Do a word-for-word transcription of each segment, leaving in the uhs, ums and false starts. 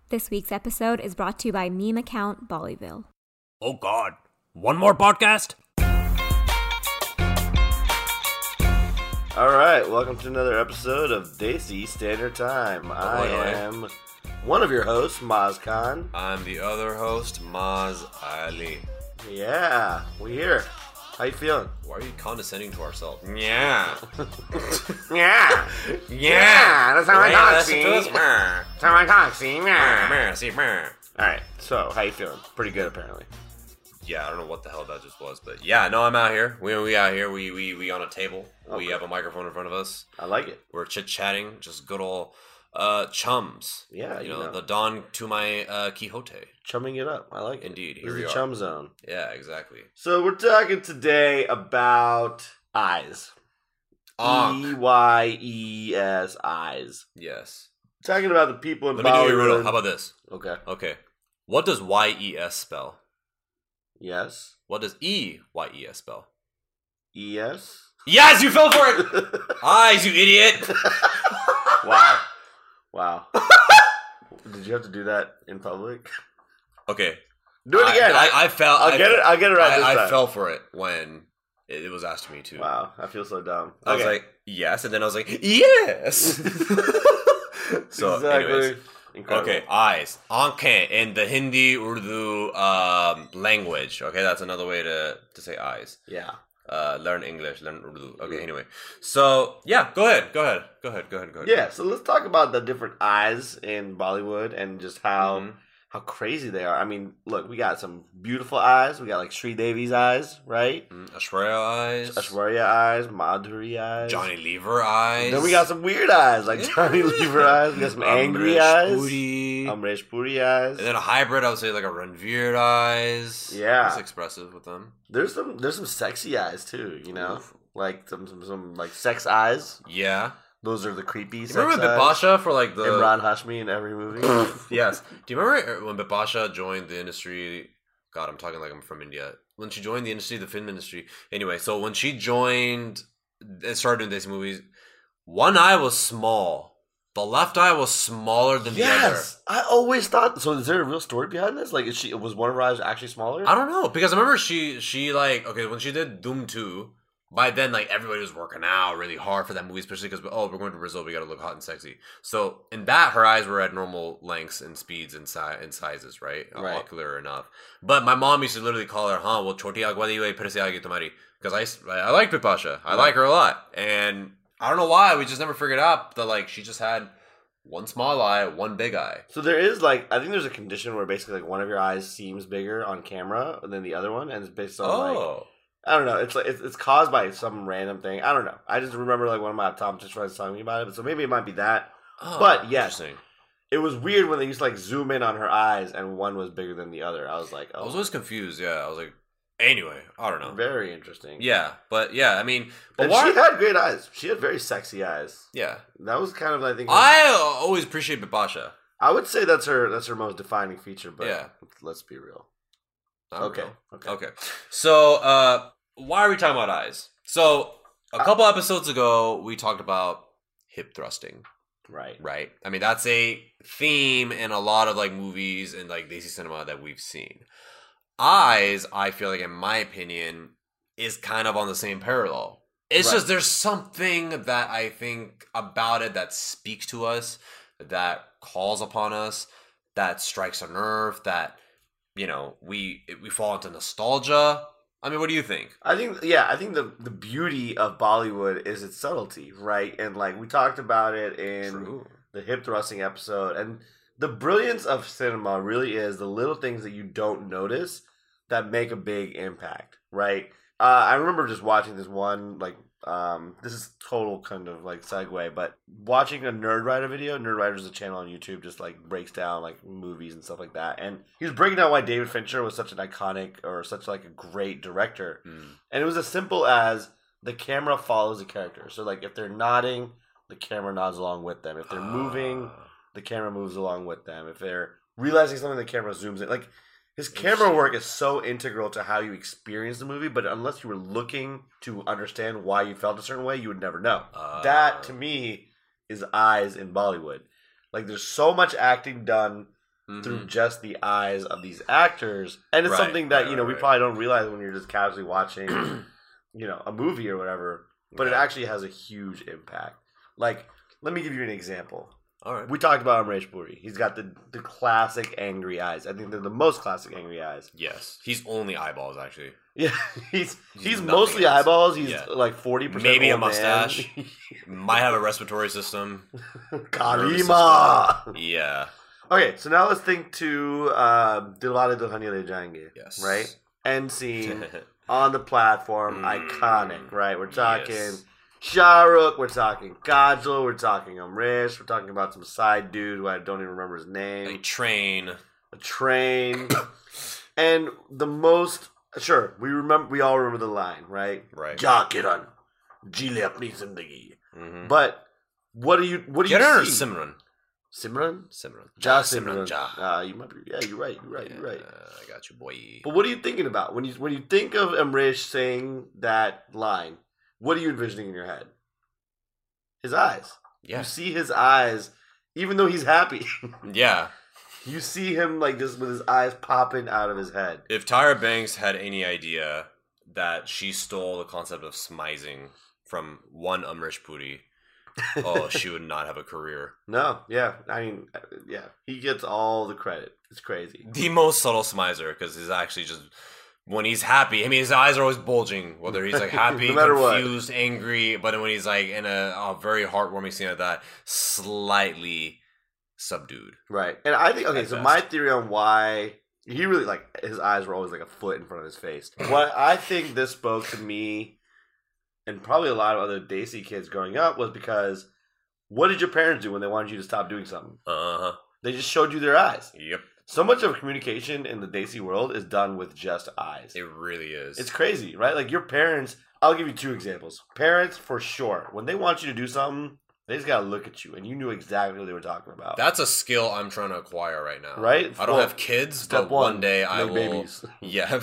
This week's episode is brought to you by meme account Bollyville. Oh God, one more podcast? All right, welcome to another episode of Desi Standard Time. Oh, I boy. am one of your hosts, Maz Khan. I'm the other host, Maz Ali. Yeah, we here. How you feeling? Why are you condescending to ourselves? Yeah. Yeah, Yeah. that's how I Wait, talk, listen see? to us. Meh. That's how I talk, see? Meh, Yeah. meh, see, meh. All right, so how you feeling? Pretty good, apparently. Yeah, I don't know what the hell that just was, but yeah, no, I'm out here. We we out here. We we we on a table. Okay. We have a microphone in front of us. I like it. We're chit chatting, just good old uh, chums. Yeah, you you know, know. the Don to my uh, Quixote. Chumming it up. I like it. Indeed, This here is we the are. chum zone. Yeah, exactly. So we're talking today about eyes. Ankh. E Y E S, eyes. Yes. Talking about the people in Let me do your riddle. Bollywood. How about this? Okay. Okay. What does Y E S spell? Yes. What does E Y E S spell? E S. Yes, you fell for it. Eyes, you idiot. Wow. Wow. Did you have to do that in public? Okay. Do it again. I, I, I fell. I'll I, get it. I'll get it right I, this I time. fell for it when it, it was asked to me too. Wow. I feel so dumb. I was Okay. like, yes, and then I was like, yes. So, exactly. anyways. Incredible. Okay, eyes. Anke in the Hindi Urdu um, language. Okay, that's another way to, to say eyes. Yeah. Uh, learn English, learn Urdu. Okay, anyway. So, yeah, go ahead. Go ahead. Go ahead. Go ahead. Go ahead. Yeah. So let's talk about the different eyes in Bollywood and just how Mhm. how crazy they are. I mean, look, we got some beautiful eyes. We got like Sri Devi's eyes, right? Mm, Ashwarya eyes. Ashwarya eyes, Madhuri eyes. Johnny Lever eyes. Then we got some weird eyes, like Johnny Lever eyes. We got some angry Amrish eyes. Puri. Amresh Puri eyes. And then a hybrid, I would say like a Ranveer eyes. Yeah. It's expressive with them. There's some there's some sexy eyes too, you know? Oof. Like some, some some like sex eyes. Yeah. Those are the creepy You sex remember eyes. Bipasha for like the... Imran Hashmi in every movie. Yes. Do you remember when Bipasha joined the industry? God, I'm talking like I'm from India. When she joined the industry, the film industry. Anyway, so when she joined and started doing these movies, one eye was small. The left eye was smaller than the other. Yes, I always thought. So, is there a real story behind this? Like, is she was one of her eyes actually smaller? I don't know, because I remember she she like okay when she did Doom two. By then, like everybody was working out really hard for that movie, especially because oh, we're going to Brazil, we got to look hot and sexy. So in that, her eyes were at normal lengths and speeds and, si- and sizes, right? Uh, Right. Ocular enough. But my mom used to literally call her, "Huh, well, choti agwadi way phir se aage tumhari," because I I like Bipasha, I like her a lot, and I don't know why we just never figured out that like she just had one small eye, one big eye. So there is like I think there's a condition where basically like one of your eyes seems bigger on camera than the other one, and it's based on like Oh. I don't know. It's like it's, it's caused by some random thing. I don't know. I just remember like one of my optometrist friends telling me about it. So maybe it might be that. Oh, But, yes. interesting. It was weird when they used to like zoom in on her eyes and one was bigger than the other. I was like, I oh, was always confused. Yeah, I was like, anyway, I don't know. very interesting. Yeah, but yeah, I mean, but And why? she had great eyes. She had very sexy eyes. yeah, That was kind of I think her- I always appreciate Bipasha. I would say that's her that's her most defining feature. But Yeah. let's be real. I don't Okay. know. Okay. Okay. So, uh, why are we talking about eyes? So, a couple episodes ago, we talked about hip thrusting, Right. right? I mean, that's a theme in a lot of like movies and like Desi cinema that we've seen. Eyes, I feel like, in my opinion, is kind of on the same parallel. It's Right. just there's something that I think about it that speaks to us, that calls upon us, that strikes a nerve, that you know we we fall into nostalgia. I mean, what do you think? I think yeah, I think the the beauty of Bollywood is its subtlety, right? And like we talked about it in True. the hip thrusting episode, and the brilliance of cinema really is the little things that you don't notice that make a big impact, right? Uh, I remember just watching this one like um, this is total kind of like segue, but watching a Nerd Writer video. Nerd Writer is a channel on YouTube, just like breaks down like movies and stuff like that. And he was breaking down why David Fincher was such an iconic or such like a great director. Mm. And it was as simple as the camera follows the character. So like if they're nodding, the camera nods along with them. If they're moving, Ah. the camera moves along with them. If they're realizing something, the camera zooms in. Like his camera work is so integral to how you experience the movie, but unless you were looking to understand why you felt a certain way, you would never know. Ah. That, to me, is eyes in Bollywood. Like, there's so much acting done mm-hmm. through just the eyes of these actors. And it's right, something that, right, you know, right, we right. probably don't realize when you're just casually watching, you know, a movie or whatever. But Okay. it actually has a huge impact. Like, let me give you an example. All right. We talked about Amresh Puri. He's got the, the classic angry eyes. I think they're the most classic angry eyes. Yes. He's only eyeballs, actually. Yeah, he's he's, He's nothing mostly else. eyeballs. He's Yeah. like forty percent Maybe a old man. mustache. Might have a respiratory system. nervous Kalima. system. Yeah. Okay, so now let's think to uh, Dilwale Dulhania Le Jayenge. Yes. Right? End scene on the platform, Mm, iconic. Right? We're talking yes. Shah Rukh. We're talking Kajol. We're talking Amrish. We're talking about some side dude who I don't even remember his name. A train. A train. And the most sure we remember. We all remember the line, right? Right. Ja Kiran, Jile apni zindagi. Mm-hmm. But what do you what do Kiran you or see? Simran? Simran? Simran. Ja Simran. Simran. Ja. Uh, you might be. Yeah, you're right. You're right. You're right. Yeah, I got you, boy. But what are you thinking about when you when you think of Amrish saying that line? What are you envisioning in your head? His eyes. Yeah. You see his eyes, even though he's happy. Yeah. You see him like just with his eyes popping out of his head. If Tyra Banks had any idea that she stole the concept of smizing from one Amrish Puri, oh, she would not have a career. No, yeah, I mean, uh, yeah, he gets all the credit. It's crazy. The most subtle smizer, because he's actually just when he's happy. I mean, his eyes are always bulging, whether he's like happy, No matter what. confused, angry. But then when he's like in a, a very heartwarming scene like that, slightly subdued. Right, and I think okay. At So best. my theory on why he really like his eyes were always like a foot in front of his face. What I think this spoke to me, and probably a lot of other Desi kids growing up, was because what did your parents do when they wanted you to stop doing something? Uh huh. They just showed you their eyes. Yep. So much of communication in the Desi world is done with just eyes. It really is. It's crazy, right? Like your parents, I'll give you two examples. Parents, for sure, when they want you to do something, they just gotta look at you, and you knew exactly what they were talking about. That's a skill I'm trying to acquire right now. Right? I don't Well, have kids, step but one, one day I make will. babies. Yeah.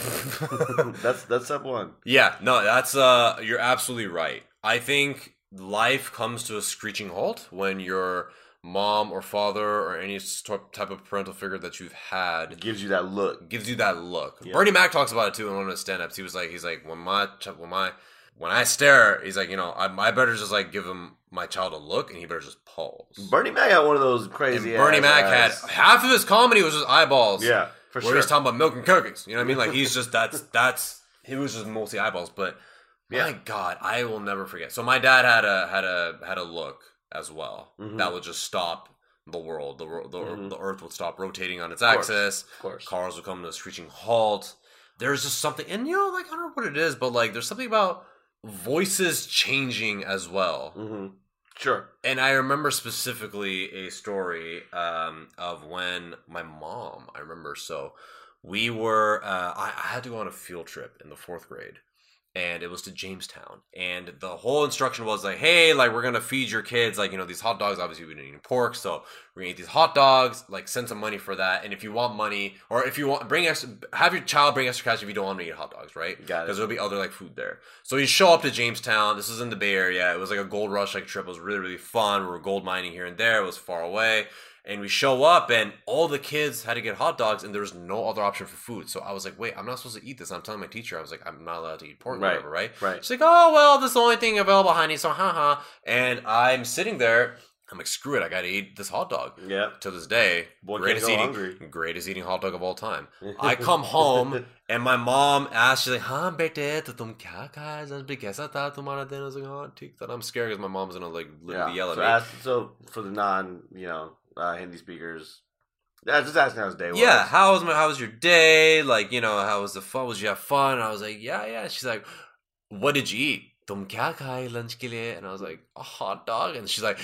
that's that's step one. Yeah. No, that's uh. You're absolutely right. I think life comes to a screeching halt when your mom or father or any st- type of parental figure that you've had It gives you that look. gives you that look. Yeah. Bernie Mac talks about it too in one of his stand-ups. He was like, he's like, when my ch- when my when I stare, he's like, you know, I, I better just like give him my child a look, and he better just pause. Bernie Mac had one of those And crazy. Bernie ass Mac eyes. had half of his comedy was just eyeballs. Yeah, for where sure. he's talking about milk and cookies. You know what I mean? Like he's just that's that's he was just mostly eyeballs. But Yeah. my God, I will never forget. So my dad had a had a had a look as well Mhm. that would just stop the world. The world, the, Mhm. the Earth would stop rotating on its Of course. axis. Of course. Cars would come to a screeching halt. There's just something, and you know, like I don't know what it is, but like there's something about voices changing as well. Mm-hmm. Sure. And I remember specifically a story um, of when my mom, I remember, so we were, uh, I, I had to go on a field trip in the fourth grade. And it was to Jamestown. And the whole instruction was like, hey, like, we're going to feed your kids, like, you know, these hot dogs. Obviously, we didn't eat pork. So we're going to eat these hot dogs, like, send some money for that. And if you want money, or if you want, bring extra, have your child bring extra cash if you don't want to eat hot dogs, right? Got it. Because there'll be other, like, food there. So you show up to Jamestown. This is in the Bay Area. It was like a gold rush, like, trip. It was really, really fun. We were gold mining here and there. It was far away. And we show up, and all the kids had to get hot dogs, and there was no other option for food. So I was like, wait, I'm not supposed to eat this. I'm telling my teacher, I was like, I'm not allowed to eat pork or Right, whatever, right? right. She's like, oh, well, this is the only thing available, honey, so haha. And I'm sitting there, I'm like, screw it, I gotta eat this hot dog. Yeah. To this day, Boy, can't greatest go eating, hungry. greatest eating hot dog of all time. I come home, and my mom asks, she's like, हाँ बेटे, तो तुम क्या खाए? आज भी कैसा था तुम्हारा दिन? I was like, oh, ठीक था. I'm scared because my mom's gonna like literally Yeah. yell at So, me. ask, so for the non, you know, uh, Hindi speakers, yeah, just asking how his day was. Yeah, how was my how was your day? Like, you know, how was the fun? Was you have fun? And I was like, yeah, yeah. She's like, what did you eat? Tum kya khaye lunch ke liye? And I was like, a hot dog. And she's like,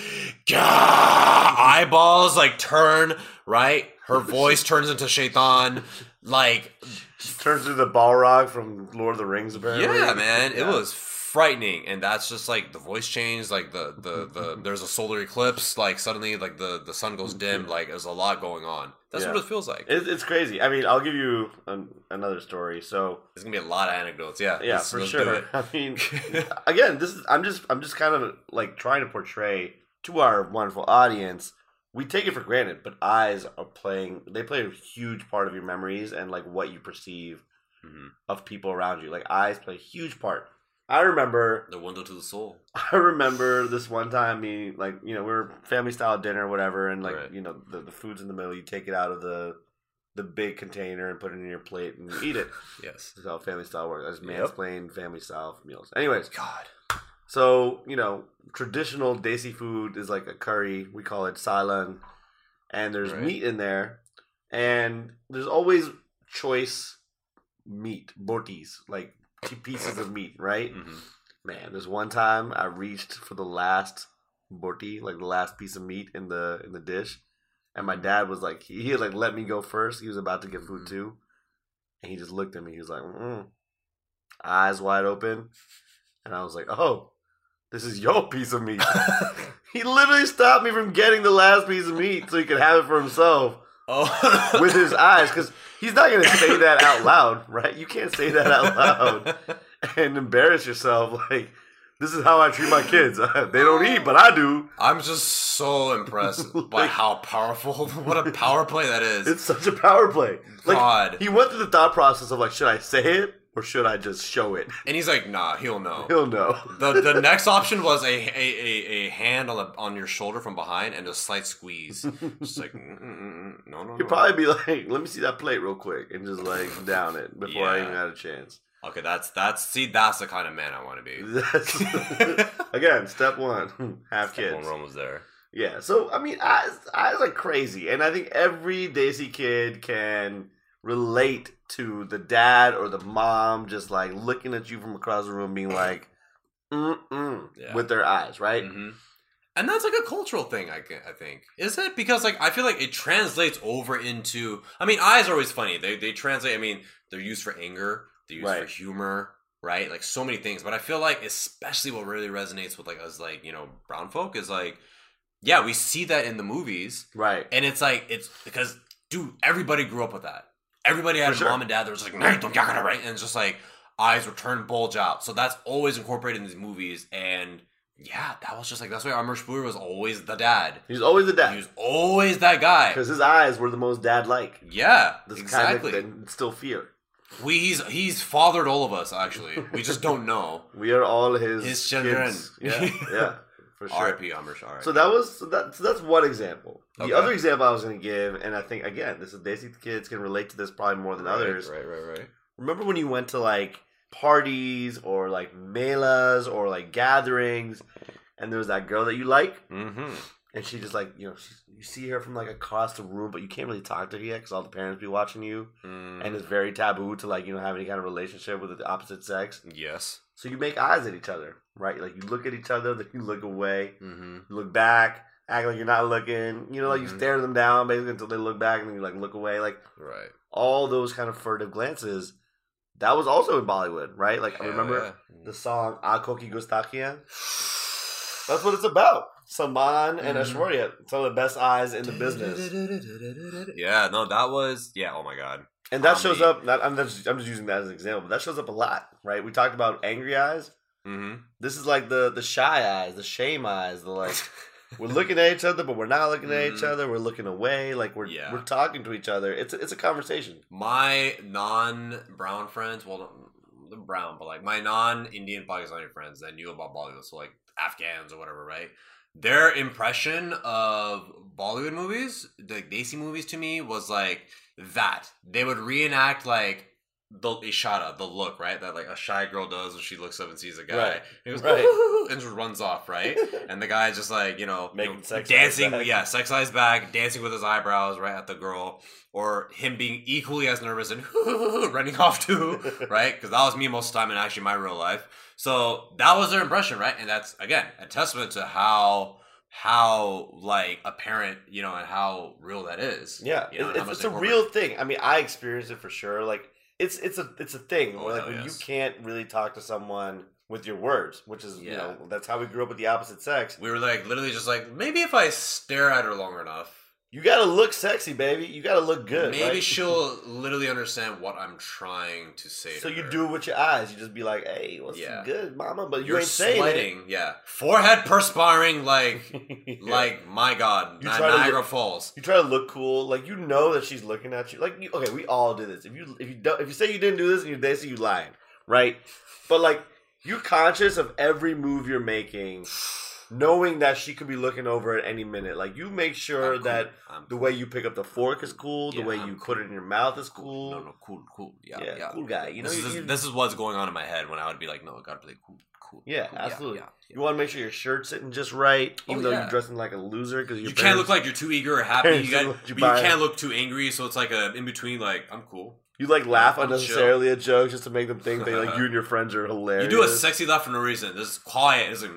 Gah! Eyeballs like turn, right? Her voice turns into Shaitan. Like, Turns into the Balrog from Lord of the Rings, apparently. yeah, man. It Yeah. was frightening. And that's just like the voice changed. Like the, the, the there's a solar eclipse. Like suddenly like the, the sun goes dim. Like there's a lot going on. That's Yeah. what it feels like. It, it's crazy. I mean, I'll give you an, another story. So, There's gonna be a lot of anecdotes. Yeah. yeah, let's- for let's do sure. it. I mean, again, this is I'm just I'm just kind of like trying to portray to our wonderful audience we take it for granted, but eyes are playing. They play a huge part of your memories and like what you perceive Mm-hmm. of people around you. Like eyes play a huge part. I remember The window to the soul. I remember this one time, me like you know we were family style dinner or whatever, and like Right. you know the, the food's in the middle. You take it out of the the big container and put it in your plate and you eat it. Yes. That's how family style works. I just Yep. mansplain family style meals. Anyways, God. so you know traditional desi food is like a curry. We call it salan, and there's Right. meat in there, and there's always choice meat, botis, like two pieces of meat, right? Mm-hmm. Man, there's one time I reached for the last borti, like the last piece of meat in the in the dish, and my dad was like, he, he had like let me go first. He was about to get food too, and he just looked at me. He was like, mm. eyes wide open, and I was like, oh, this is your piece of meat. He literally stopped me from getting the last piece of meat so he could have it for himself. Oh. With his eyes, because he's not going to say that out loud, right? You can't say that out loud and embarrass yourself. Like, this is how I treat my kids. They don't eat, but I do. I'm just so impressed by Like- how powerful, what a power play that is. It's such a power play. Like, God. he went through the thought process of like, should I say it or should I just show it? And he's like, nah, he'll know. He'll know. The the next option was a a, a, a hand on the on your shoulder from behind and a slight squeeze. Just like, mm, mm, mm, no, no, He'd no. probably be like, let me see that plate real quick and just like down it before I Yeah. even had a chance. Okay, that's that's see, that's the kind of man I want to be. That's, again, step one, have kids. When Rome was there. Yeah, so I mean, eyes, eyes are crazy, and I think every Desi kid can relate to the dad or the mom just like looking at you from across the room, being like, mm mm, Yeah. with their eyes, right? Mm-hmm. And that's like a cultural thing, I, I think. Is it? Because like I feel like it translates over into. I mean, eyes are always funny. They they translate. I mean, they're used for anger. They're used Right. for humor. Right? Like so many things. But I feel like especially what really resonates with like us, like you know, brown folk is like, yeah, we see that in the movies, Right. and it's like it's because dude, everybody grew up with that. Everybody had For a sure. mom and dad that was like, "Nah, don't get it right," and it's just like eyes were turned bulge out. So that's always incorporated in these movies, and yeah, that was just like that's why Amr Spooner was always the dad. He's always the He dad was always that guy. because his eyes were the most dad-like. Yeah, This exactly. kind of instill fear. we he's he's fathered all of us. Actually, we just don't know. We are all his His children. kids. Yeah, yeah, for sure. R I P Amr. R I P So that was so, that, so that's one example. The Okay. other example I was going to give, and I think again, this is Desi kids can relate to this probably more than others. Right, right, right, right. Remember when you went to like parties or like melas or like gatherings, and there was that girl that you like, Mm-hmm. and she just like you know she's, you see her from like across the room, but you can't really talk to her yet because all the parents be watching you, Mm, and it's very taboo to like you know have any kind of relationship with the opposite sex. yes. So you make eyes at each other, right? Like you look at each other, then you look away. Mm-hmm. You look back, act like you're not looking. You know, like you Mhm. stare them down basically until they look back, and then you like look away. Like Right. all those kind of furtive glances. That was also in Bollywood, right? Like I Hell remember yeah. the song "Aankhon Ki Gustakiyan." That's what it's about. Salman and Mhm. Aishwarya, some of the best eyes in the business, Yeah, no, that was yeah. Oh my god. and that How shows many- up. Not, I'm just I'm just using that as an example, but that shows up a lot, right? We talked about angry eyes. Mm-hmm. This is like the the shy eyes, the shame eyes, the like. We're looking at each other, but we're not looking at each Mhm. other. We're looking away, like we're Yeah. we're talking to each other. It's a, it's a conversation. My non-brown friends, well, they're brown, but like my non-Indian Pakistani friends that knew about Bollywood, so like Afghans or whatever, right? Their impression of Bollywood movies, the Desi movies, to me was like that. They would reenact like the ishara, the look, right? That like a shy girl does when she looks up and sees a guy. Right. He goes, Right. "Ooh," and just runs off, right? And the guy's just like, you know, Making you know, sex dancing, eyes back. yeah, sex eyes back, dancing with his eyebrows right at the girl, or him being equally as nervous and running off too, right? Because that was me most of the time in actually my real life. So that was their impression, right? And that's again a testament to how how like apparent, you know, and how real that is. Yeah, you know, and it's, how much it's they a incorporate. real thing. I mean, I experienced it for sure. Like it's it's a it's a thing. Oh, where, like hell when yes. you can't really talk to someone with your words, which is you Yeah. know that's how we grew up with the opposite sex. We were like literally just like maybe if I stare at her long enough, You gotta look sexy, baby. You gotta look good. Maybe right? she'll literally understand what I'm trying to say. So to you her. do it with your eyes. You just be like, "Hey, what's Yeah. good, mama?" But you You're ain't saying sweating, yeah. Forehead perspiring like, it. Yeah. like my God, You Ni- try to Niagara look- Falls. You try to look cool, like you know that she's looking at you. Like, you, okay, we all do this. If you if you don't, if you say you didn't do this and you they say you lying, right? But like you're conscious of every move you're making, knowing that she could be looking over at any minute. Like you make sure I'm cool. that I'm the cool. way you pick up the fork is cool. The Yeah, way I'm you cool. put it in your mouth is cool. No, no, cool, cool. Yeah, Yeah, yeah. cool guy. You know, this, you- is, you- this is what's going on in my head when I would be like, no, I gotta play cool, cool. Yeah, cool. absolutely. Yeah, yeah, You want to make sure your shirt's sitting just right, Oh, even though yeah. you're dressing like a loser because You can't look like you're too eager or happy. Parents You, got, don't let you but you buy it. can't look too angry, so it's like a in between. Like I'm cool. you like laugh I'm unnecessarily at jokes just to make them think that like you and your friends are hilarious. You do a sexy laugh for no reason. This is quiet. It's like,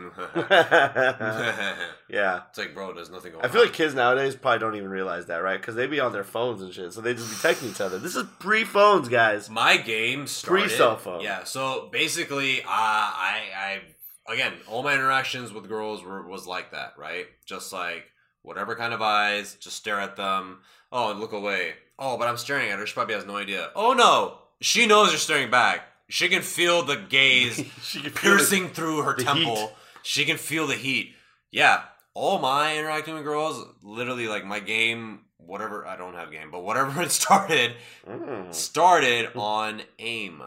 yeah. it's like, bro, there's nothing going I on. feel like kids nowadays probably don't even realize that, right? Because they be on their phones and shit, so they just be texting each other. This is pre-phones, guys. my game started Pre-cell phone. Yeah, so basically, uh, I, I, again, all my interactions with girls were was like that, right? Just like whatever kind of eyes, just stare at them. Oh, and look away. Oh, but I'm staring at her. She probably has no idea. Oh no, she knows you're staring back. She can feel the gaze She can feel piercing through her the temple. heat. She can feel the heat. Yeah, all my interacting with girls, literally like my game, whatever. I don't have game, but whatever it started, Mm. started on AIM.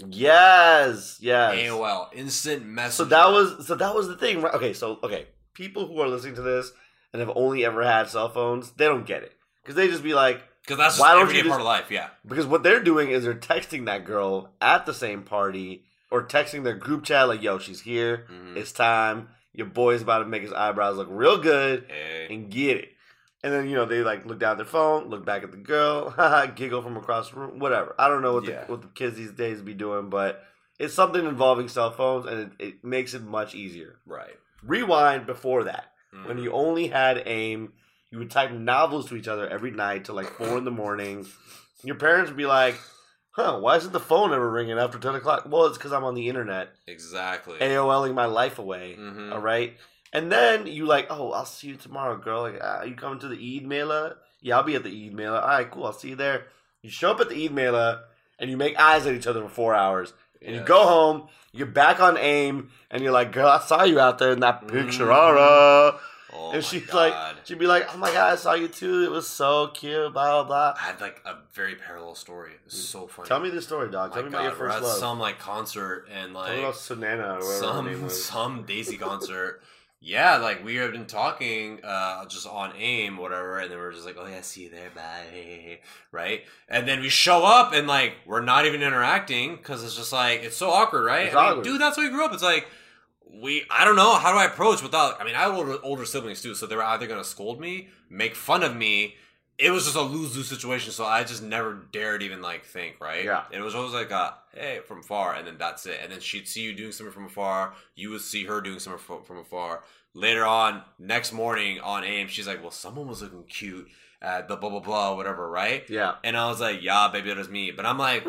Yes, yes. A O L, instant So messenger. that was so that was the thing, right? Okay, so okay, people who are listening to this and have only ever had cell phones, they don't get it because they just be like, because that's just why don't everyday you just- part of life. Yeah, because what they're doing is they're texting that girl at the same party or texting their group chat like, "Yo, she's here. Mhm. It's time. Your boy's about to make his eyebrows look real good Hey. and get it." And then you know they like look down at their phone, look back at the girl, haha, giggle from across the room, whatever. I don't know what Yeah. the what the kids these days be doing, but it's something involving cell phones, and it, it makes it much easier. right. Rewind before that, Mhm. when you only had AIM, you would type novels to each other every night till like four in the morning. Your parents would be like, "Huh? Why isn't the phone ever ringing after ten o'clock?" Well, it's because I'm on the internet, Exactly. AOLing my life away. Mhm. All right. And then you like, "Oh, I'll see you tomorrow, girl. Like, uh, you coming to the Eid Mela? Yeah, I'll be at the Eid Mela. All right, cool. I'll see you there." You show up at the Eid Mela, and you make eyes at each other for four hours. And you Yes. go home, you get back on AIM, and you're like, "Girl, I saw you out there in that picture, Mhm. Ara." Oh And my she's God. like, she'd be like, "Oh my God, I saw you too. It was so cute, blah, blah, I had like a very parallel story. It's so funny. Tell me this story, dog. My Tell me God, about your we're first at love. some like concert and Tell me like about Sunana or whatever her name some was. some Daisy concert. Yeah, like we have been talking uh just on AIM, whatever, and then we're just like, oh yeah, see you there, bye, right? And then we show up and like we're not even interacting because it's just like it's so awkward, right? It's I mean, awkward. dude, that's how we grew up. It's like we, I don't know, how do I approach without? I mean, I have older, older siblings too, so they were either gonna scold me, make fun of me. It was just a lose lose situation, so I just never dared even like think, right? Yeah. It was always like a hey from far, and then that's it. And then she'd see you doing something from afar, you would see her doing something fro- from afar. Later on, next morning on AIM, she's like, "Well, someone was looking cute at the blah blah blah, whatever, right?" Yeah. And I was like, "Yeah, baby, it was me." But I'm like,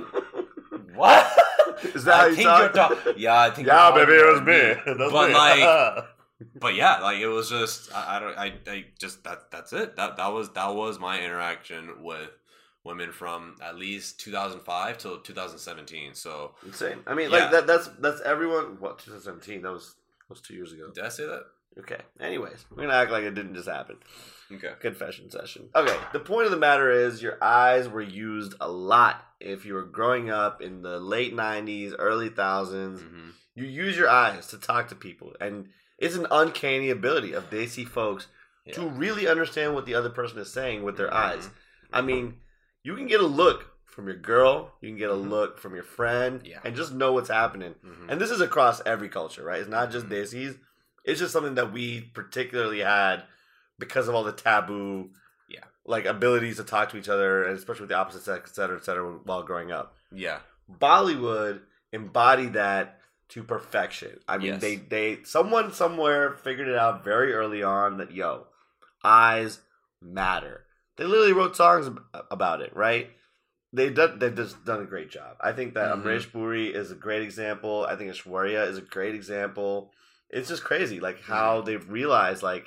"What?" Is that how I you think talk? you're talk- Yeah, I think. Yeah, you're baby, it was talking me. about That's But me. like, but yeah, like it was just I, I don't I, I just that that's it. That that was that was my interaction with women from at least two thousand five till two thousand seventeen. So insane. I mean, Yeah. like that. That's that's everyone. What twenty seventeen? That was that was two years ago. did I say that? Okay. Anyways, we're gonna act like it didn't just happen. Okay. Confession session. Okay. The point of the matter is, your eyes were used a lot. If you were growing up in the late nineties, early thousands, Mm-hmm. you use your eyes to talk to people, and it's an uncanny ability of Desi folks Yeah. to really understand what the other person is saying with their Mhm. eyes. I mean, you can get a look from your girl, you can get a Mhm. look from your friend, Yeah. and just know what's happening. Mhm. And this is across every culture, right? It's not just Mhm. Desis. It's just something that we particularly had because of all the taboo, Yeah. like abilities to talk to each other, and especially with the opposite sex, et cetera, et cetera, while growing up. Yeah. Bollywood embodied that to perfection. I mean, Yes. they they someone somewhere figured it out very early on that yo, eyes matter. They literally wrote songs ab- about it, right? They done, they've just done a great job. I think that Mhm. Amrish Puri is a great example. I think Aishwarya is a great example. It's just crazy, like how they've realized, like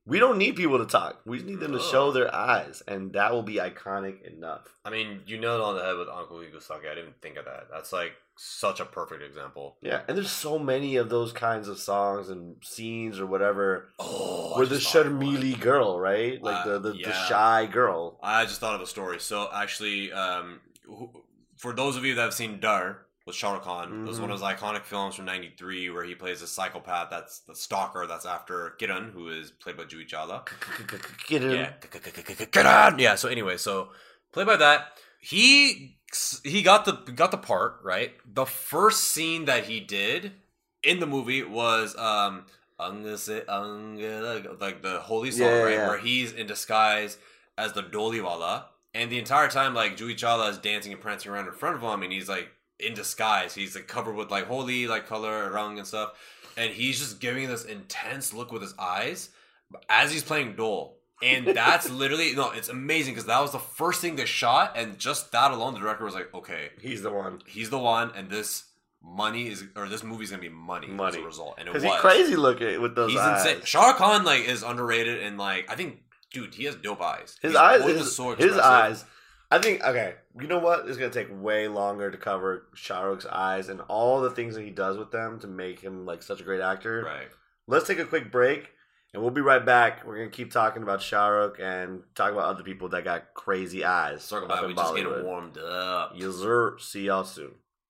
We don't need people to talk. We just need them to show their eyes, and that will be iconic enough. I mean, you nailed it on the head with Uncle Ikusaki. I didn't think of that. That's like such a perfect example. Yeah, and there's so many of those kinds of songs and scenes or whatever. Oh, where the Sharmili girl, right? Like uh, the, the, yeah. the shy girl. I just thought of a story. So actually, um, for those of you that have seen Dar with Shah Rukh Khan, mm-hmm. it was one of his iconic films from ninety-three where he plays a psychopath that's the stalker that's after Kiran, who is played by Juhi Chawla. Kiran. Yeah. Kiran. Yeah, so anyway, so played by that. He he got the got the part, right? The first scene that he did in the movie was um like the holy song, yeah, right? Yeah. Where he's in disguise as the Doliwala. And the entire time, like, Juhi Chawla is dancing and prancing around in front of him, and he's like in disguise. He's like covered with like holy like color, rang and stuff. And he's just giving this intense look with his eyes as he's playing Dol. And that's literally, no, it's amazing because that was the first thing they shot. And just that alone, the director was like, okay, he's the one. He's the one. And this money is, or this movie's going to be money, money as a result. And it was. Because he's crazy looking with those he's eyes. He's insane. Shah Rukh Khan, like, is underrated. And, like, I think, dude, he has dope eyes. His He's eyes, his, so his eyes. I think, okay, you know what? It's going to take way longer to cover Shah Rukh's eyes and all the things that he does with them to make him, like, such a great actor. Right. Let's take a quick break, and we'll be right back. We're going to keep talking about Shah Rukh and talk about other people that got crazy eyes. Talk about it. We just getting warmed up. Yes, sir. See y'all soon.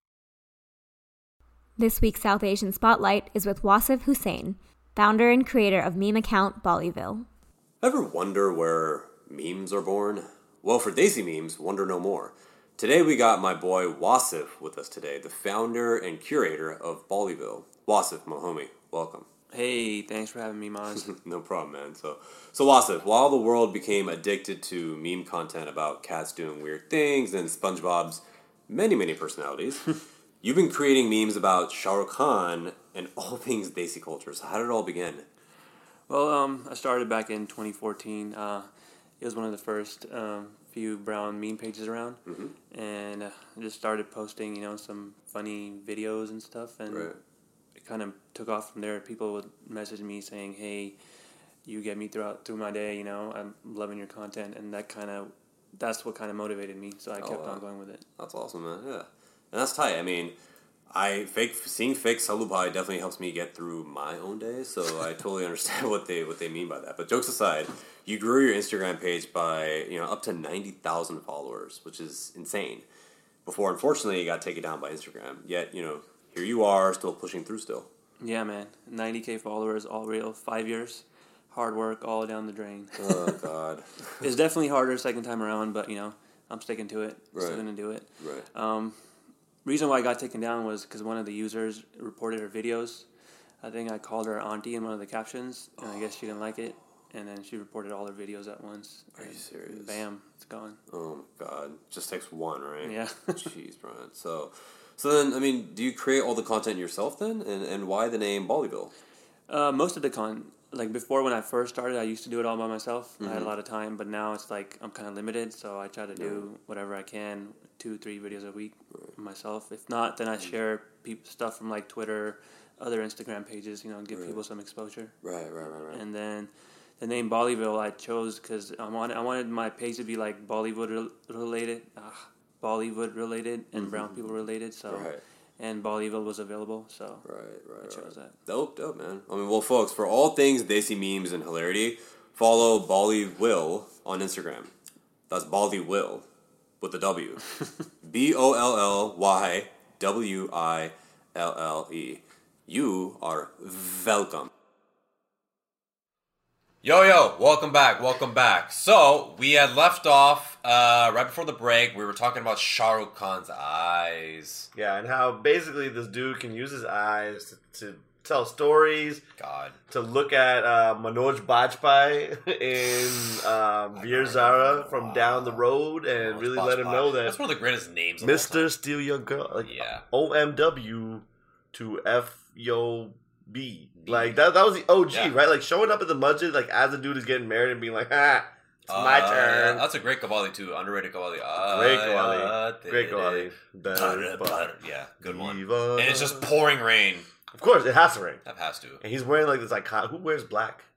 This week's South Asian Spotlight is with Wasif Hussain, founder and creator of meme account Bollyville. Ever wonder where memes are born? Well, for Desi Memes, wonder no more. Today we got my boy Wasif with us today, the founder and curator of Bollyville. Wasif, my homie, welcome. Hey, thanks for having me, Maz. No problem, man. So, so Wasif, while the world became addicted to meme content about cats doing weird things and SpongeBob's many, many personalities, you've been creating memes about Shah Rukh Khan and all things Desi culture. So how did it all begin? Well, um, I started back in twenty fourteen. Uh, it was one of the first um, few brown meme pages around, mm-hmm. and uh, I just started posting, you know, some funny videos and stuff, and right. it kind of took off from there. People would message me saying, "Hey, you get me throughout through my day. You know, I'm loving your content," and that kind of that's what kind of motivated me. So I oh, kept wow. on going with it. That's awesome, man. Yeah, and that's tight. I mean. I fake seeing fake Salubai definitely helps me get through my own days, so I totally understand what they what they mean by that. But jokes aside, you grew your Instagram page by you know up to ninety thousand followers, which is insane. Before, unfortunately, it got taken down by Instagram. Yet, you know, here you are, still pushing through. Still, yeah, man, ninety K followers, all real, five years, hard work, all down the drain. Oh God, it's definitely harder second time around, but you know, I'm sticking to it. Right. Still gonna do it. Right. Um. Reason why I got taken down was because one of the users reported her videos. I think I called her auntie in one of the captions, and I guess she didn't like it, and then she reported all her videos at once. Are you serious? Bam, it's gone. Oh my God, just takes one, right? Yeah. Jeez, Brian. So, so then, I mean, do you create all the content yourself then, and and why the name Bollyville? Uh, most of the con, like before when I first started, I used to do it all by myself. Mm-hmm. I had a lot of time, but now it's like I'm kind of limited, so I try to do yeah. whatever I can. Two, three videos a week right. myself. If not, then I share pe- stuff from like Twitter, other Instagram pages, you know, give right. people some exposure. Right, right, right, right. And then the name Bollyville I chose because I wanted, I wanted my page to be like Bollywood re- related, ah, Bollywood related, and mm-hmm. brown people related. So, right. and Bollyville was available, so right, right, I chose right. that. Dope, dope, man. I mean, well, folks, for all things Desi memes and hilarity, follow Bollywill on Instagram. That's Bollywill. With the W. B O L L Y W I L L E. You are welcome. Yo, yo, welcome back, welcome back. So, we had left off uh, right before the break. We were talking about Shah Rukh Khan's eyes. Yeah, and how basically this dude can use his eyes to, to tell stories. God. To look at uh, Manoj Bajpayee in um, Veer Zara from wow. down the road and Manoj really Bajpayee. Let him know that that's one of the greatest names of Mister Steal Your Girl. Like, yeah. O M W to F Yo B. Like, that that was the O G, yeah. right? Like, showing up at the masjid, like, as the dude is getting married and being like, ah, it's uh, my turn. That's a great Qawwali, too. Underrated Qawwali. Uh, great Qawwali. Great Qawwali. Better, better. Yeah, good one. And it's just pouring rain. Of course, it has to rain. That has to. And he's wearing like this icon. Who wears black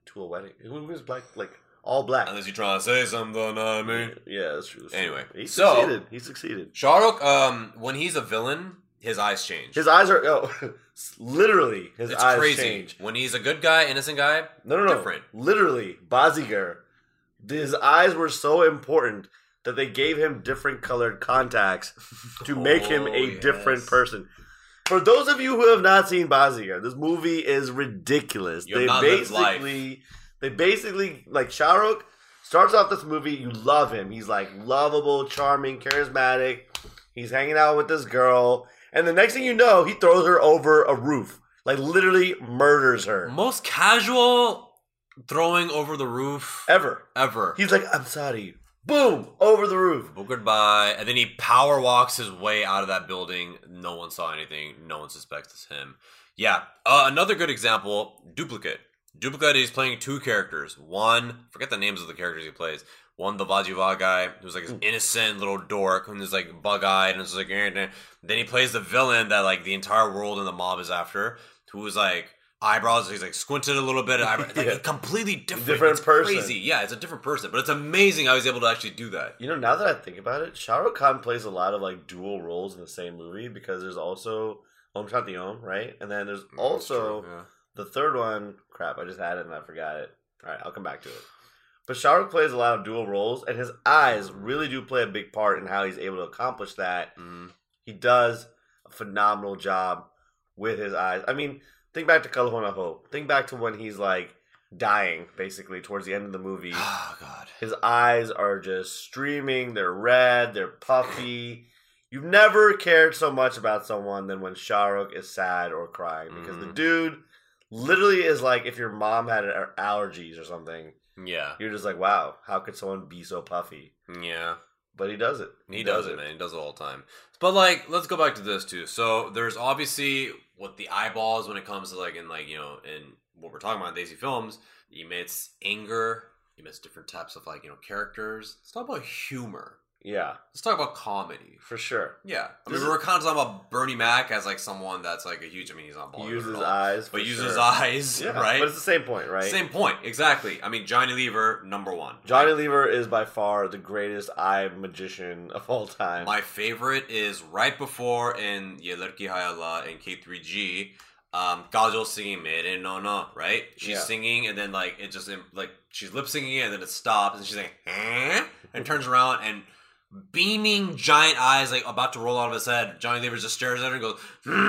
to a wedding. Who was black? Like all black. Unless you're trying to say something, I mean. Yeah, that's true. That's Anyway, true. he so- succeeded. He succeeded. Shah Rukh, um, when he's a villain, his eyes change. His eyes are oh, literally his it's eyes crazy. change. When he's a good guy, innocent guy, No, no, no. different. Literally, Bazigar. His eyes were so important that they gave him different colored contacts to make him Oh, a yes. different person. For those of you who have not seen Bazigar, this movie is ridiculous. You have they not lived basically, they basically like Shah Rukh starts off this movie. You love him. He's like lovable, charming, charismatic. He's hanging out with this girl, and the next thing you know, he throws her over a roof, like literally murders her. Most casual throwing over the roof Ever. ever. He's like, I'm sorry. Boom! Over the roof. Well, goodbye. And then he power walks his way out of that building. No one saw anything. No one suspects it's him. Yeah. Uh, another good example, Duplicate. Duplicate is playing two characters. One, forget the names of the characters he plays. One, the Vajiva guy, who's like this innocent little dork, who's like bug-eyed, and it's like, eh, eh. Then he plays the villain that like the entire world and the mob is after, who is like eyebrows, he's like squinted a little bit, eyebrows, like Yeah. a completely different, Different it's person. Crazy, yeah, it's a different person, but it's amazing how he's able to actually do that. You know, now that I think about it, Shah Rukh Khan plays a lot of like dual roles in the same movie because there's also Om Shanti Om, right? And then there's also True, yeah. the third one. Crap, I just had it and I forgot it. All right, I'll come back to it. But Shah Rukh plays a lot of dual roles, and his eyes really do play a big part in how he's able to accomplish that. Mhm. He does a phenomenal job with his eyes. I mean, think back to Kalahona Hope. Think back to when he's like dying, basically, towards the end of the movie. Oh god. His eyes are just streaming. They're red. They're puffy. You've never cared so much about someone than when Shah Rukh is sad or crying because the Mhm. dude literally is like if your mom had a- allergies or something. Yeah. You're just like, wow, how could someone be so puffy? Yeah. But he does it. He, does, it, man. He does it all the time. But like, let's go back to this too. So there's obviously what the eyeballs when it comes to like in like, you know, in what we're talking about in Daisy films, he emits anger, he emits different types of like, you know, characters. Let's talk about humor. Yeah, Let's talk about comedy. for sure. Yeah. I This mean, is- we're kind of talking about Bernie Mac as like someone that's like a huge, I mean, he's not He Bollywood uses at all, eyes, but for uses sure. eyes, Yeah, right? But it's the same point, right? Same point, exactly. I mean, Johnny Lever, number one. Johnny Lever is by far the greatest eye magician of all time. My favorite is right before in Ye Ladki Hai Allah in K three G, um, Kajol singing Mere No No, right? She's Yeah. singing and then like it just like she's lip singing it and then it stops and she's like, eh? And turns around and beaming giant eyes like about to roll out of his head. Johnny Lever just stares at her and goes,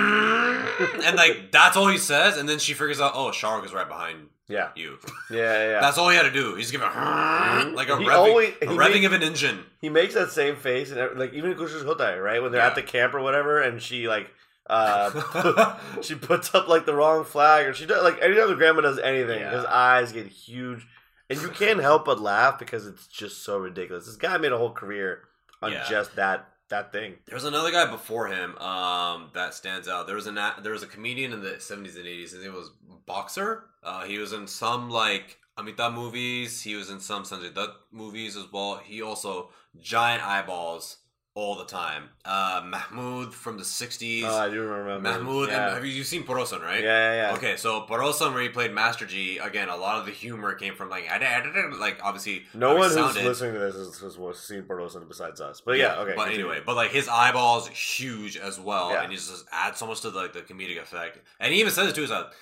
"Mm," and like that's all he says. And then she figures out, oh, Shah Rukh is right behind yeah, you. yeah, yeah. yeah. That's all he had to do. He's giving like a He revving, always- a he revving made- of an engine. He makes that same face, and every- like even in Kushu's Hotai, right? When they're Yeah. at the camp or whatever, and she like, uh, she puts up like the wrong flag, or she does like anytime the grandma does anything, Yeah. his eyes get huge, and you can't help but laugh because it's just so ridiculous. This guy made a whole career on Yeah. just that that thing. There was another guy before him um, that stands out. There was an a- there was a comedian in the seventies and eighties. His name was Boxer. Uh, he was in some like Amitabh movies. He was in some Sanjay Dutt movies as well. He also giant eyeballs all the time. Uh, Mahmood from the sixties. Oh, I do remember Mahmood. Yeah. And have you you've seen Porosan, right? Yeah, yeah, yeah. Okay, so Porosan, where he played Master G, again, a lot of the humor came from like, like obviously. No how he one who's sounded. listening to this has, has was seen Bardosa besides us. But yeah, okay. But continue. anyway, but like his eyeballs huge as well, Yeah. and he just adds so much to like the comedic effect. And he even says it too, he's like,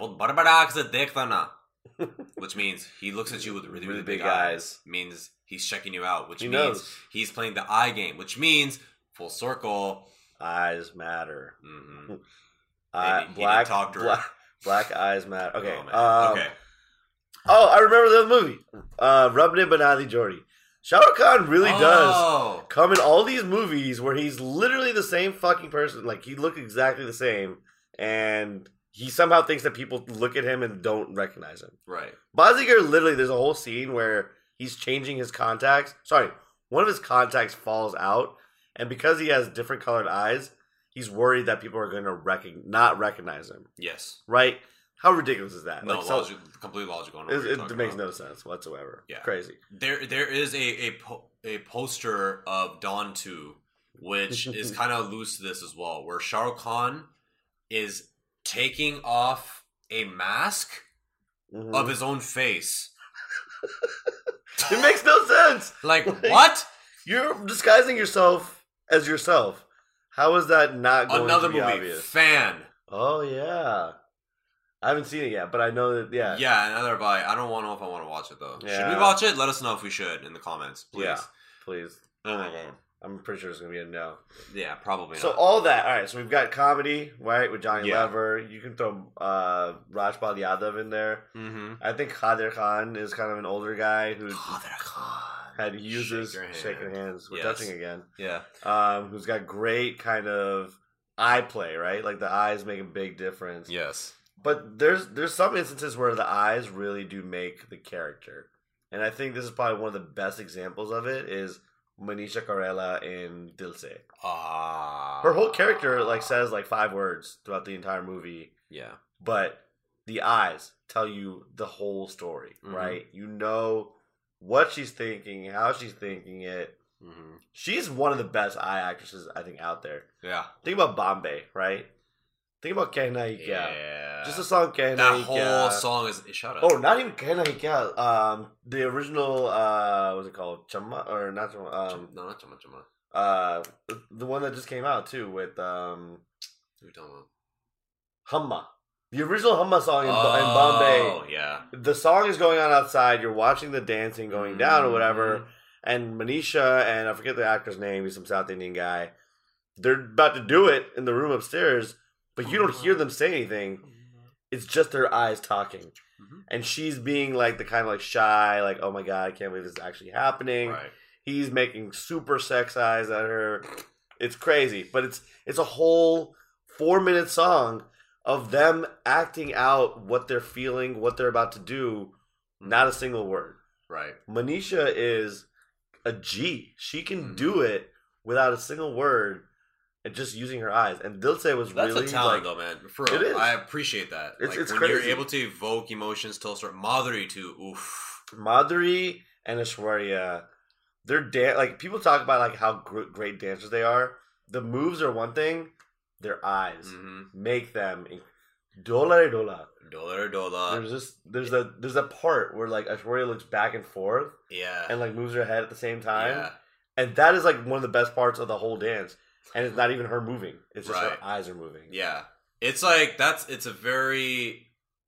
which means he looks at you with really, really, big, eyes. Means he's checking you out, which He means knows. he's playing the eye game, which means full circle. Eyes matter. hmm Uh, Maybe he black, didn't talk to her. black, black eyes matter. Okay. Oh, man. um, okay. Oh, I remember the movie. Uh, Rubne Banadi Jordi. Shah Rukh Khan really does Oh. come in all these movies where he's literally the same fucking person. Like, he look exactly the same. And he somehow thinks that people look at him and don't recognize him. Right. Bazigar, literally, there's a whole scene where he's changing his contacts. Sorry, one of his contacts falls out. And because he has different colored eyes, he's worried that people are going to rec- not recognize him. Yes. Right? How ridiculous is that? No, Like, so- logic, completely logical. on what it, you're it talking makes about. no sense whatsoever. Yeah. Crazy. There, there is a a, po- a poster of Dawn two, which is kind of loose to this as well, where Shah Rukh Khan is taking off a mask Mhm. of his own face. It makes no sense. Like, Like, what? You're disguising yourself as yourself. How is that not going Another to be movie. obvious? Fan. Oh yeah, I haven't seen it yet, but I know that. Yeah, Yeah, another buy. I don't want to know if I want to watch it though. Should Yeah. we watch it? Let us know if we should in the comments, please. Yeah. Please. Oh my god. I'm pretty sure it's gonna be a no. Yeah, probably So not. all that, all right. So we've got comedy, right, with Johnny Yeah. Lever. You can throw uh, Rajpal Yadav in there. Mm-hmm. I think Kadir Khan is kind of an older guy who Kadir Khan. had uses Shake your hand. shaking hands. We're Yes. touching again. Yeah. Um, who's got great kind of eye play, right? Like the eyes make a big difference. Yes. But there's there's some instances where the eyes really do make the character, and I think this is probably one of the best examples of it. Is Manisha Koirala in Dil Se. Ah. Her whole character like says like five words throughout the entire movie, Yeah. but the eyes tell you the whole story, Mhm. right? You know what she's thinking, how she's thinking it. Mm-hmm. She's one of the best eye actresses I think out there. Yeah. Think about Bombay, right? Think about Kehna Hi Kya. Yeah. Just a song Kehna that Hi whole Kya. song is shout out. Oh, not even Kehna Hi Kya. Um, the original, uh, what's it called? Chama or not Chama? Um, no, not Chama Chama. uh, the one that just came out too with um, Who you talking about? Humma. The original Humma song in, oh, in Bombay. yeah. The song is going on outside. You're watching the dancing going down or whatever. Mhm. And Manisha and I forget the actor's name. He's some South Indian guy. They're about to do it in the room upstairs, but you don't hear them say anything. It's just their eyes talking. Mhm. And she's being like the kind of like shy, like, oh my god, I can't believe this is actually happening. Right. He's making super sex eyes at her. It's crazy. But it's it's a whole four minute song of them acting out what they're feeling, what they're about to do, not a single word. Right. Manisha is a G. She can Mhm. do it without a single word and just using her eyes. And Dilse was That's really a talent, like, though, man. For It real, is. I appreciate that. It's- like it's when you're crazy. able to evoke emotions, tell a story. Madhuri too. Oof. Madhuri and Aishwarya. They're dan- like people talk about like how gr- great dancers they are. The moves are one thing. Their eyes Mm-hmm. make them in- dola re dola. Dollar dollar. There's this there's a there's a part where like Aishwarya looks back and forth Yeah. and like moves her head at the same time. Yeah. And that is like one of the best parts of the whole dance. And it's not even her moving. It's just Right. her eyes are moving. Yeah. It's like that's it's a very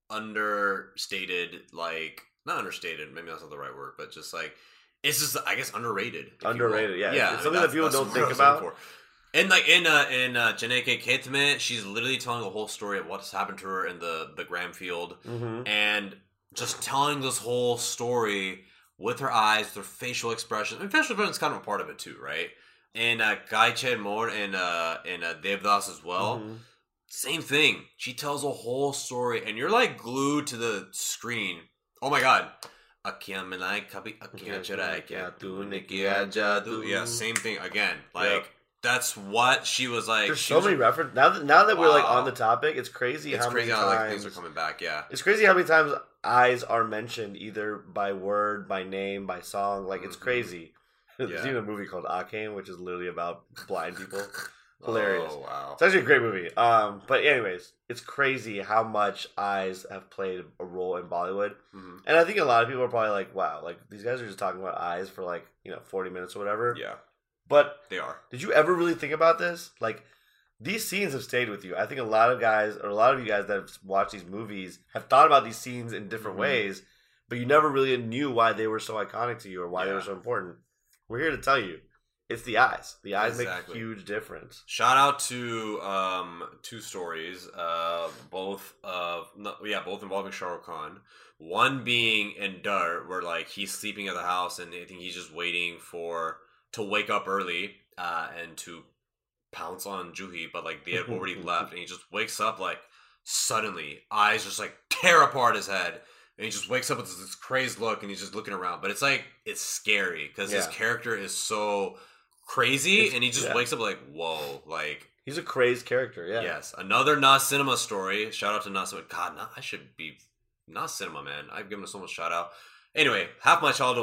understated, like not understated, maybe that's not the right word, but just like it's just I guess underrated. if you will. Underrated, yeah. Yeah. It's I mean, something that that's- people that's don't what think I was looking about. for. And like in uh in uh Janeke Ketme, she's literally telling the whole story of what's happened to her in the the Graham field. Mm-hmm. And just telling this whole story with her eyes, with her facial expression. I mean, facial expression is kind of a part of it too, right? And uh, Guy Chen Moore and uh, and uh, Devdas as well. Mm-hmm. Same thing. She tells a whole story, and you're like glued to the screen. Oh my god. Akiya milai kabhi akiya churai kya tune kiya jadoo. Yeah, same thing again. Like Yep. that's what she was like. There's she so was- many references. Now that, now that we're like Wow. on the topic, it's crazy It's how crazy many how times like things are coming back. Yeah. It's crazy how many times eyes are mentioned either by word, by name, by song. Like it's Mhm. crazy. There's Yeah. even a movie called Akane, which is literally about blind people. Hilarious. Oh wow. It's actually a great movie. Um, but anyways, it's crazy how much eyes have played a role in Bollywood. Mhm. And I think a lot of people are probably like, wow, like these guys are just talking about eyes for like, you know, forty minutes or whatever. Yeah, But they are. did you ever really think about this? Like, these scenes have stayed with you. I think a lot of guys, or a lot of you guys that have watched these movies, have thought about these scenes in different Mhm. ways, but you never really knew why they were so iconic to you or why they Yeah. were so important. We're here to tell you, it's the eyes. The eyes Exactly. make a huge difference. Shout out to um, two stories, uh, both of no, yeah, both involving Shah Rukh Khan. One being in Dar, where like he's sleeping at the house, and I think he's just waiting for to wake up early uh, and to pounce on Juhi, but like they had already left, and he just wakes up like suddenly, eyes just like tear apart his head. And he just wakes up with this, this crazed look, and he's just looking around. But it's like it's scary because his Yeah. character is so crazy, It's- and he just yeah. wakes up like, "Whoa!" Like, He's a crazed character, yeah. yes, another Nas Cinema story. Shout out to Nas Cinema. God, I should be Nas Cinema, man. I've given him so much shout out. Anyway, half my childhood was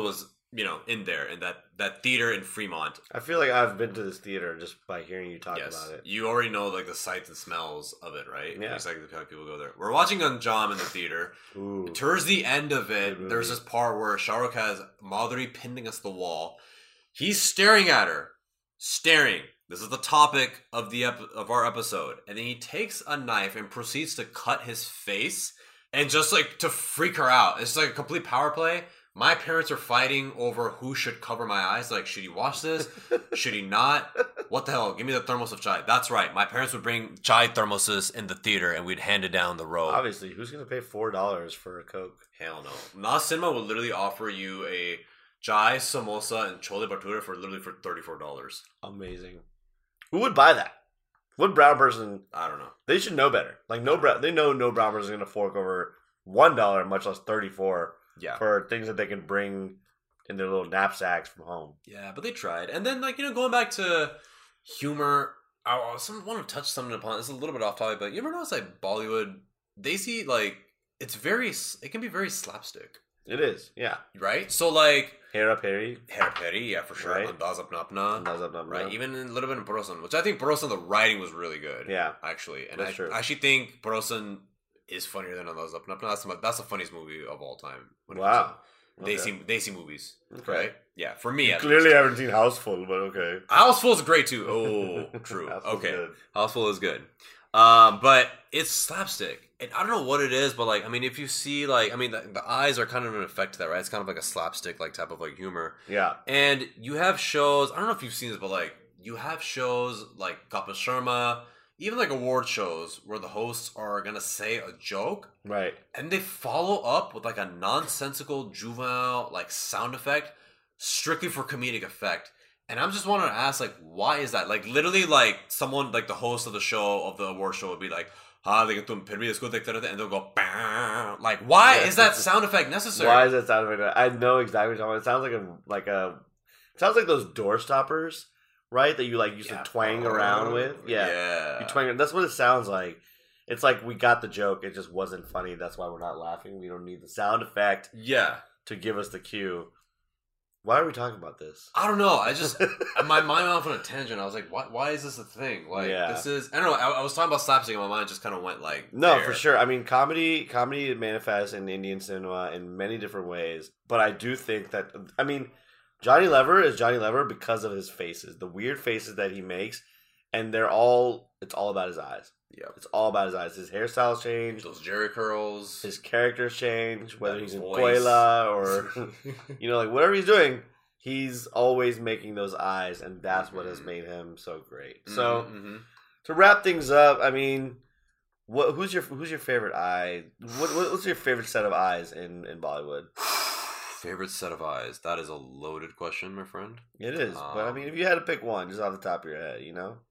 you know, in there in that that theater in Fremont. I feel like I've been to this theater just by hearing you talk Yes, about it. you already know like the sights and smells of it, right? Yeah. It's like how people go there. We're watching Anjam in the theater. Ooh. Towards the end of Good it, movie. there's this part where Shah Rukh has Madhuri pinned against the wall. He's staring at her, staring. This is the topic of the ep- of our episode, and then he takes a knife and proceeds to cut his face, and just like to freak her out. It's like a complete power play. My parents are fighting over who should cover my eyes. Like, should he watch this? Should he not? What the hell? Give me the thermos of chai. That's right. My parents would bring chai thermoses in the theater, and we'd hand it down the road. Obviously, who's going to pay four dollars for a Coke? Hell no. Nas Cinema will literally offer you a chai, samosa, and chole bhature for literally for thirty-four dollars. Amazing. Who would buy that? What brown person? I don't know. They should know better. Like no brown, they know no brown person is going to fork over one dollar, much less thirty-four, Yeah. for things that they can bring in their little knapsacks from home. Yeah, but they tried. And then, like, you know, going back to humor, I also want to touch something upon this is a little bit off topic, but you ever notice, like, Bollywood, they see, like, it's very, it can be very slapstick, It is, yeah. right? So, like, Hair up, Harry. Hair Petty, yeah, for sure. Right. Andaz Apna Apna. Naz up, naz Right, up. even in a little bit in Parosan, which I think Parosan, the writing was really good. Yeah. Actually. And That's I, true. I actually think Parosan is funnier than Andaz Apna Apna. That's, the- that's the funniest movie of all time. when it Wow. comes to Desi, Okay. Desi movies. Okay. Right? Yeah, for me, at Clearly least. haven't seen Houseful, but okay. Houseful is great too. Oh, true. Houseful's Okay. good. Houseful is good. Um, but it's slapstick. And I don't know what it is, but like, I mean, if you see like, I mean, the, the eyes are kind of an effect to that, right? It's kind of like a slapstick like type of like humor. Yeah. And you have shows, I don't know if you've seen this, but like, you have shows like Kapil Sharma, even like award shows where the hosts are going to say a joke Right. and they follow up with like a nonsensical juvenile like sound effect strictly for comedic effect. And I'm just wanting to ask, like, why is that? Like, literally, like, someone, like, the host of the show, of the award show would be like, "Ha, lekin tum phir bhi isko dekhte rehte," and they'll go, "Bam." Like, why Yeah. is that sound effect necessary? Why is that sound effect? I know exactly what you're talking about. It sounds like a like a it sounds like those door stoppers, right? That you like used Yeah. to twang around with. Yeah. Yeah. You twang that's what it sounds like. It's like we got the joke, it just wasn't funny. That's why we're not laughing. We don't need the sound effect Yeah. to give us the cue. Why are we talking about this? I don't know. I just, my mind went off on a tangent. I was like, why, why is this a thing? Like, Yeah. this is, I don't know. I, I was talking about slapstick and my mind just kind of went like, No, there. for sure. I mean, comedy comedy manifests in Indian cinema in many different ways. But I do think that I mean, Johnny Lever is Johnny Lever because of his faces, the weird faces that he makes, and they're all it's all about his eyes. Yeah. It's all about his eyes. His hairstyles change, Those Jerry curls. his characters change, whether That he's in voice. Koila or you know, like whatever he's doing, he's always making those eyes, and that's what has Mhm. made him so great. So Mhm, mhm. to wrap things up, I mean, what who's your who's your favorite eye? What what's your favorite set of eyes in in Bollywood? Favorite set of eyes? That is a loaded question, my friend. It is, but I Um, mean, if you had to pick one, just off the top of your head, you know,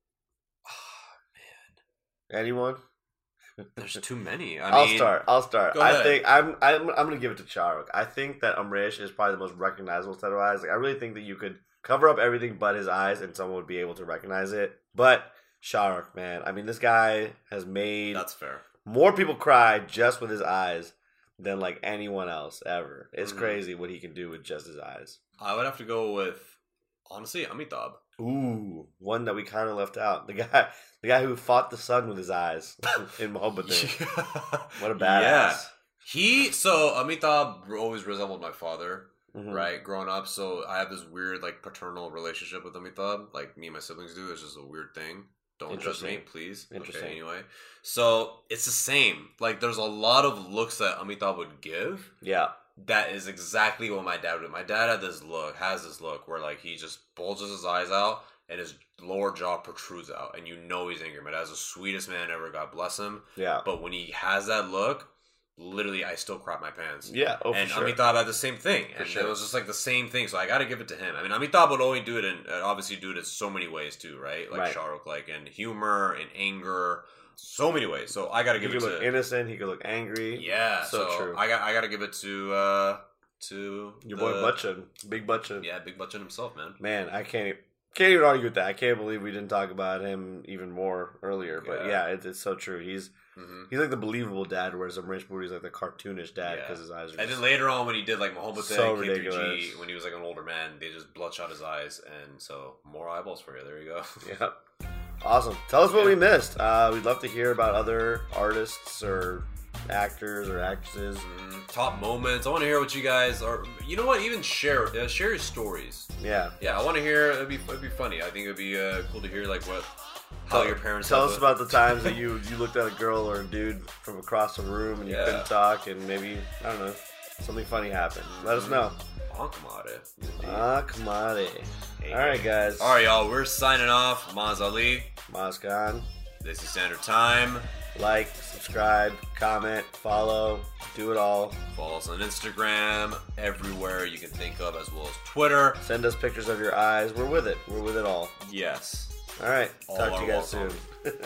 anyone? There's too many. I I'll mean, start. I'll start. go I ahead. think I'm I'm I'm gonna give it to Charuk. I think that Amresh is probably the most recognizable set of eyes. Like, I really think that you could cover up everything but his eyes, and someone would be able to recognize it. But Charuk, man, I mean, this guy has made That's fair. more people cry just with his eyes than like anyone else ever. It's Mhm. crazy what he can do with just his eyes. I would have to go with, honestly, Amitabh. Ooh, one that we kind of left out. The guy, the guy who fought the sun with his eyes in Mohabbat. What a badass. Yeah. He, so Amitabh always resembled my father, Mhm. right, growing up. So I have this weird, like, paternal relationship with Amitabh. Like, me and my siblings do. It's just a weird thing. Don't judge me, Interesting. please. Interesting. Okay, anyway. So it's the same. Like, there's a lot of looks that Amitabh would give. Yeah. That is exactly what my dad would do. My dad had this look, has this look where like he just bulges his eyes out and his lower jaw protrudes out, and you know he's angry. My dad's the sweetest man ever, God bless him. Yeah. But when he has that look, literally, I still crap my pants. Yeah. Oh, and for sure. Amitabh had the same thing, For and sure. it was just like the same thing. So I got to give it to him. I mean, Amitabh would only do it, and obviously do it in so many ways too, right? Like Right. Shah Rukh, like in humor, in anger, so many ways. So I got to He give could it look to innocent. He could look angry. yeah. So So, true. I got I got to give it to uh to Your the- boy Butchin, Big Butchin. Yeah, Big Butchin himself, man. Man, I can't. Can't even argue with that. I can't believe we didn't talk about him even more earlier. But Yeah. yeah, it's, it's so true. He's Mm-hmm. he's like the believable dad, whereas Amrish Puri's like the cartoonish dad because Yeah. his eyes are. And just- then later on, when he did like Mohabbat So and K three G, ridiculous. when he was like an older man, they just bloodshot his eyes, and so more eyeballs for you. There you go. Yep. Awesome. Tell us what Yeah. we missed. Uh, we'd love to hear about other artists or actors or actresses. Mm, top moments. I want to hear what you guys are. You know what? Even share uh, share your stories. Yeah. Yeah, I want to hear. It'd be it'd be funny. I think it'd be uh, cool to hear like what how your parents. Tell helped us with- about the times that you you looked at a girl or a dude from across the room and you Yeah. couldn't talk, and maybe I don't know, something funny happened. Let us know. Ankamare. Ah, Kamade. All right, guys. All right, y'all. We're signing off. Maz Ali. Moscon. This is Standard Time. Like, subscribe, comment, follow, do it all. Follow us on Instagram, everywhere you can think of, as well as Twitter. Send us pictures of your eyes. We're with it. We're with it all. Yes. All right. All Talk to are you guys welcome. soon.